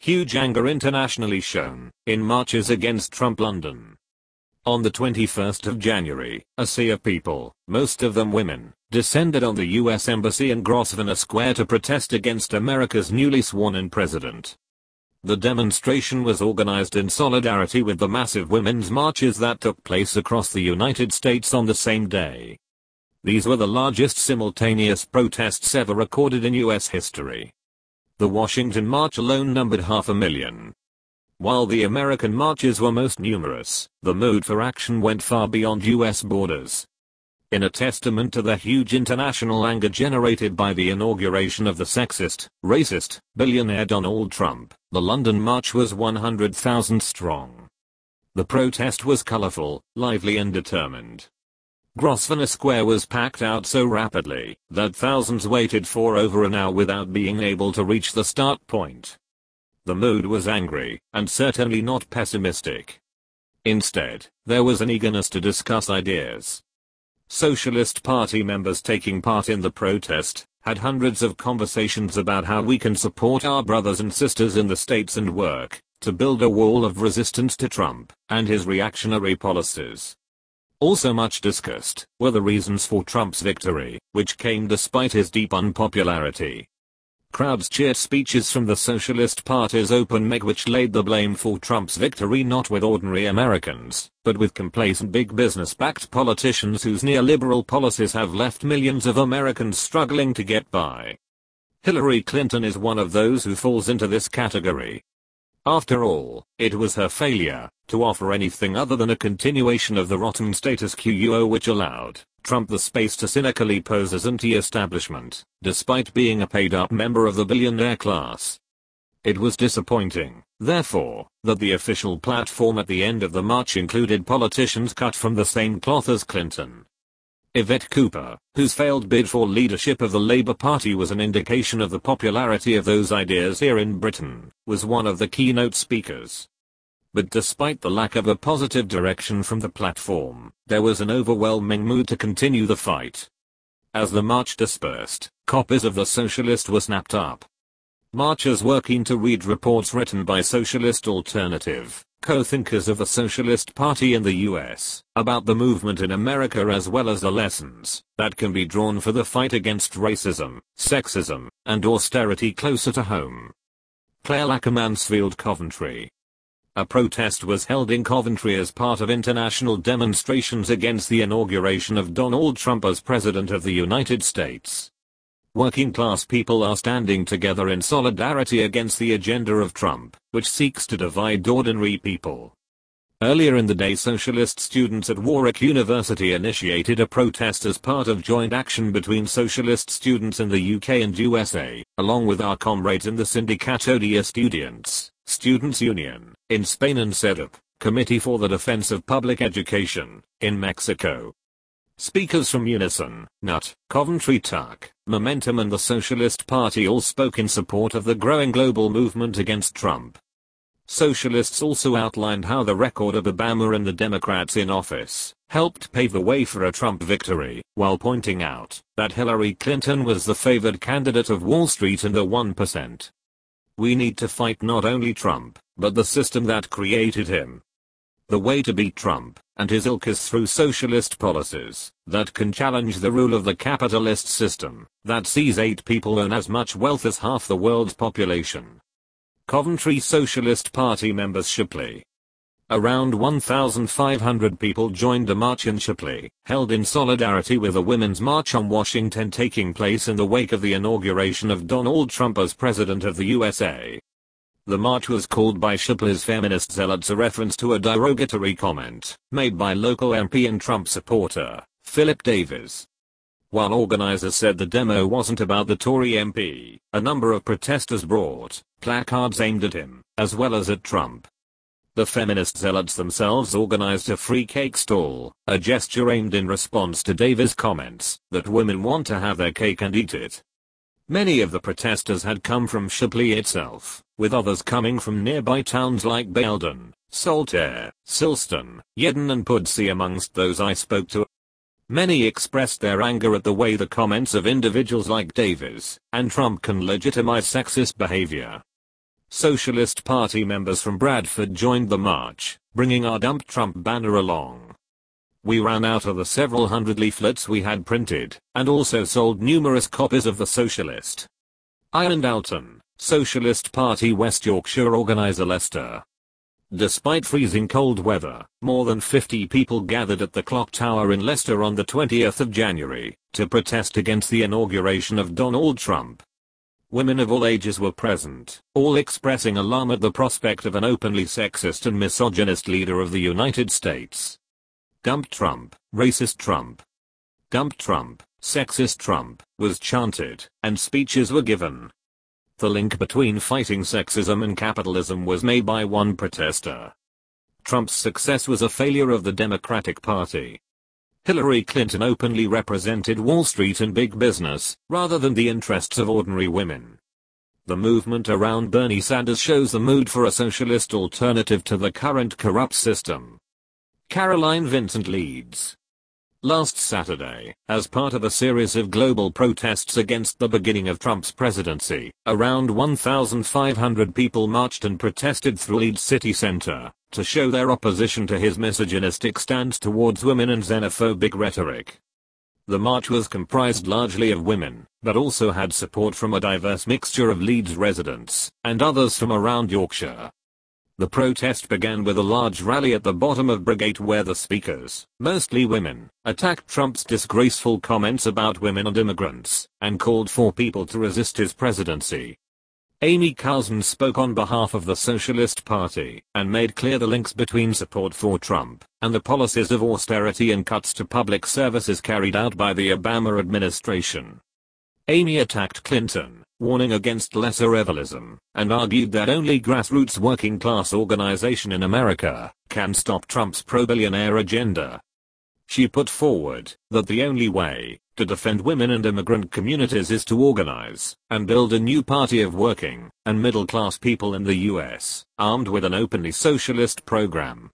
Huge anger internationally shown in marches against Trump London. On the 21st of January, a sea of people, most of them women, descended on the US Embassy in Grosvenor Square to protest against America's newly sworn-in president. The demonstration was organized in solidarity with the massive women's marches that took place across the United States on the same day. These were the largest simultaneous protests ever recorded in US history. The Washington March alone numbered 500,000. While the American marches were most numerous, the mood for action went far beyond US borders. In a testament to the huge international anger generated by the inauguration of the sexist, racist, billionaire Donald Trump, the London March was 100,000 strong. The protest was colorful, lively and determined. Grosvenor Square was packed out so rapidly that thousands waited for over an hour without being able to reach the start point. The mood was angry, and certainly not pessimistic. Instead, there was an eagerness to discuss ideas. Socialist Party members taking part in the protest had hundreds of conversations about how we can support our brothers and sisters in the States and work to build a wall of resistance to Trump and his reactionary policies. Also much discussed were the reasons for Trump's victory, which came despite his deep unpopularity. Crowds cheered speeches from the Socialist Party's open mic which laid the blame for Trump's victory not with ordinary Americans, but with complacent big business-backed politicians whose neoliberal policies have left millions of Americans struggling to get by. Hillary Clinton is one of those who falls into this category. After all, it was her failure to offer anything other than a continuation of the rotten status quo which allowed Trump the space to cynically pose as anti-establishment, despite being a paid-up member of the billionaire class. It was disappointing, therefore, that the official platform at the end of the march included politicians cut from the same cloth as Clinton. Yvette Cooper, whose failed bid for leadership of the Labour Party was an indication of the popularity of those ideas here in Britain, was one of the keynote speakers. But despite the lack of a positive direction from the platform, there was an overwhelming mood to continue the fight. As the march dispersed, copies of The Socialist were snapped up. Marchers were keen to read reports written by Socialist Alternative, co-thinkers of the Socialist Party in the US, about the movement in America as well as the lessons that can be drawn for the fight against racism, sexism, and austerity closer to home. Claire Lackermansfield, Coventry. A protest was held in Coventry as part of international demonstrations against the inauguration of Donald Trump as President of the United States. Working class people are standing together in solidarity against the agenda of Trump, which seeks to divide ordinary people. Earlier in the day, socialist students at Warwick University initiated a protest as part of joint action between socialist students in the UK and USA, along with our comrades in the Sindicato de Estudiants, Students' Union, in Spain and CEDAP, Committee for the Defense of Public Education, in Mexico. Speakers from Unison, NUT, Coventry TUC, Momentum and the Socialist Party all spoke in support of the growing global movement against Trump. Socialists also outlined how the record of Obama and the Democrats in office helped pave the way for a Trump victory, while pointing out that Hillary Clinton was the favored candidate of Wall Street and the 1%. We need to fight not only Trump, but the system that created him. The way to beat Trump and his ilk is through socialist policies that can challenge the rule of the capitalist system that sees 8 people own as much wealth as half the world's population. Coventry Socialist Party members Shipley. Around 1,500 people joined a march in Shipley, held in solidarity with a Women's March on Washington taking place in the wake of the inauguration of Donald Trump as President of the USA. The march was called by Shipley's feminist zealots a reference to a derogatory comment made by local MP and Trump supporter, Philip Davis. While organizers said the demo wasn't about the Tory MP, a number of protesters brought placards aimed at him, as well as at Trump. The feminist zealots themselves organized a free cake stall, a gesture aimed in response to Davis' comments that women want to have their cake and eat it. Many of the protesters had come from Shipley itself, with others coming from nearby towns like Basildon, Saltaire, Silston, Yeadon and Pudsey amongst those I spoke to. Many expressed their anger at the way the comments of individuals like Davis and Trump can legitimize sexist behavior. Socialist Party members from Bradford joined the march, bringing our Dump Trump banner along. We ran out of the several hundred leaflets we had printed, and also sold numerous copies of the Socialist. Ireland Alton, Socialist Party West Yorkshire organiser Leicester. Despite freezing cold weather, more than 50 people gathered at the Clock Tower in Leicester on the 20th of January, to protest against the inauguration of Donald Trump. Women of all ages were present, all expressing alarm at the prospect of an openly sexist and misogynist leader of the United States. Dump Trump, racist Trump. Dump Trump, sexist Trump, was chanted, and speeches were given. The link between fighting sexism and capitalism was made by one protester. Trump's success was a failure of the Democratic Party. Hillary Clinton openly represented Wall Street and big business, rather than the interests of ordinary women. The movement around Bernie Sanders shows the mood for a socialist alternative to the current corrupt system. Caroline Vincent Leeds. Last Saturday, as part of a series of global protests against the beginning of Trump's presidency, around 1,500 people marched and protested through Leeds city center, to show their opposition to his misogynistic stance towards women and xenophobic rhetoric. The march was comprised largely of women, but also had support from a diverse mixture of Leeds residents, and others from around Yorkshire. The protest began with a large rally at the bottom of Brigate where the speakers, mostly women, attacked Trump's disgraceful comments about women and immigrants, and called for people to resist his presidency. Amy Carson spoke on behalf of the Socialist Party, and made clear the links between support for Trump, and the policies of austerity and cuts to public services carried out by the Obama administration. Amy attacked Clinton, warning against lesser-evilism, and argued that only grassroots working-class organization in America can stop Trump's pro-billionaire agenda. She put forward that the only way to defend women and immigrant communities is to organize and build a new party of working and middle-class people in the US, armed with an openly socialist program.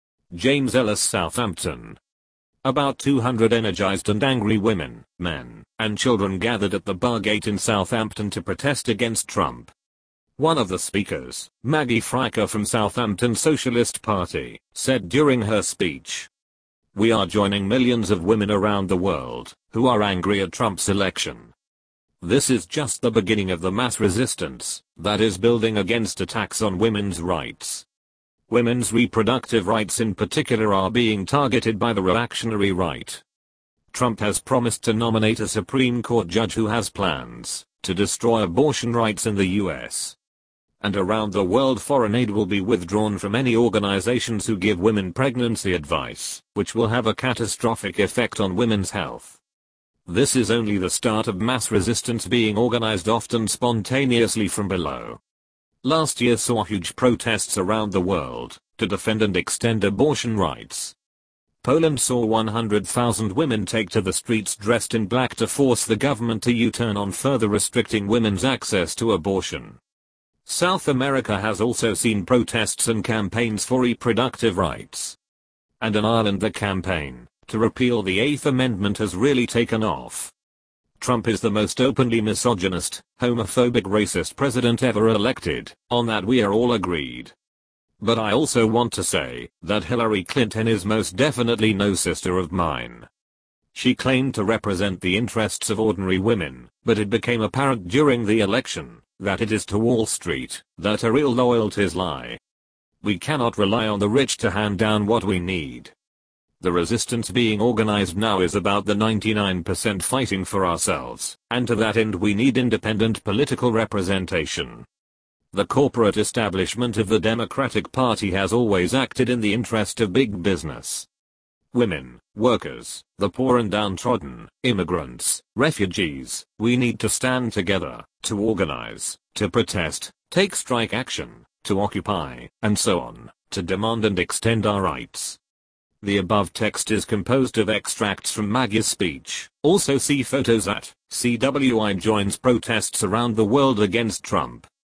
James Ellis, Southampton. About 200 energized and angry women, men, and children gathered at the Bargate in Southampton to protest against Trump. One of the speakers, Maggie Fricker from Southampton Socialist Party, said during her speech, "We are joining millions of women around the world who are angry at Trump's election. This is just the beginning of the mass resistance that is building against attacks on women's rights. Women's reproductive rights in particular are being targeted by the reactionary right. Trump has promised to nominate a Supreme Court judge who has plans to destroy abortion rights in the US. And around the world foreign aid will be withdrawn from any organizations who give women pregnancy advice, which will have a catastrophic effect on women's health. This is only the start of mass resistance being organized often spontaneously from below. Last year saw huge protests around the world to defend and extend abortion rights. Poland saw 100,000 women take to the streets dressed in black to force the government to U-turn on further restricting women's access to abortion. South America has also seen protests and campaigns for reproductive rights. And in Ireland the campaign to repeal the Eighth Amendment has really taken off. Trump is the most openly misogynist, homophobic, racist president ever elected, on that we are all agreed. But I also want to say that Hillary Clinton is most definitely no sister of mine. She claimed to represent the interests of ordinary women, but it became apparent during the election that it is to Wall Street that her real loyalties lie. We cannot rely on the rich to hand down what we need. The resistance being organized now is about the 99% fighting for ourselves, and to that end we need independent political representation. The corporate establishment of the Democratic Party has always acted in the interest of big business. Women, workers, the poor and downtrodden, immigrants, refugees, we need to stand together, to organize, to protest, take strike action, to occupy, and so on, to demand and extend our rights. The above text is composed of extracts from Maggie's speech. Also see photos at CWI joins protests around the world against Trump.